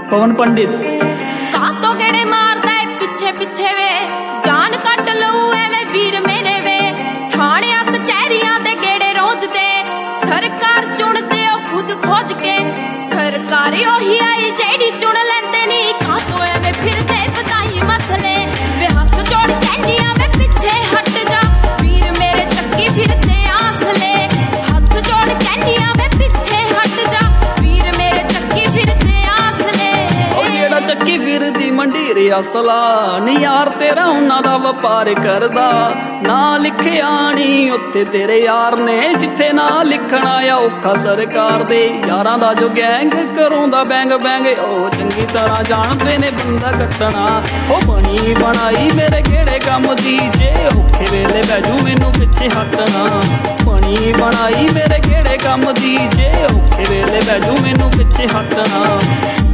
पवन पंडित तो गेड़े मारदा है पिछे पिछे वे जान कट लऊ एवे वीर मेरे वे थाणियां कचहरियां दे गेड़े रोज दे सरकार चुनदे ओ खुद खोज के सरकार ओही आई जेड़ी चुन लेंदे नी कां तो एवे फिरदे बताई मसले वे हाथ जोड़ कहनियां वे पिछे हट जा वीर मेरे चक्की फिरदे आसले हाथ जोड़ कहनियां वे पिछे हट जा वीर मेरे चक्की फिरदे आसले ओ जेड़ा चक्की फिरदी मंडीर असला नी यार तेरा उन्हां दा वपार करदा ना लिखिया नी उत्थे तेरे यार ने जिथे ना लिखना आ औखा सरकार दे यारां दा जो गैंग करोंदा बैंग बैंग ओ चंगी तरह जानदे ने बंदा कट्टना ओ बनी बनाई मेरे केड़े कम दी जे औखे वेले बैजू मैनू पिछे हटना बनी बनाई मेरे केड़े कम दी जे औखे वेले बैजू मैनू पिछे हटना।